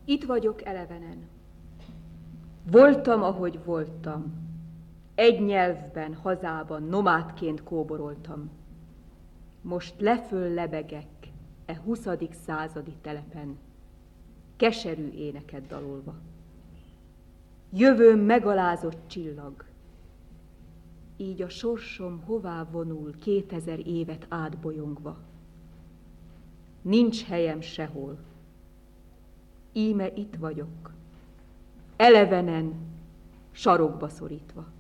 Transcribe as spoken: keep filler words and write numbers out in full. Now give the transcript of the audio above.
Itt vagyok elevenen. Voltam, ahogy voltam. Egy nyelvben, hazában, nomádként kóboroltam. Most leföl lebegek e huszadik századi telepen, keserű éneket dalolva. Jövőm megalázott csillag. Így a sorsom hová vonul kétezer évet átbolyongva. Nincs helyem sehol. Íme itt vagyok, elevenen, sarokba szorítva.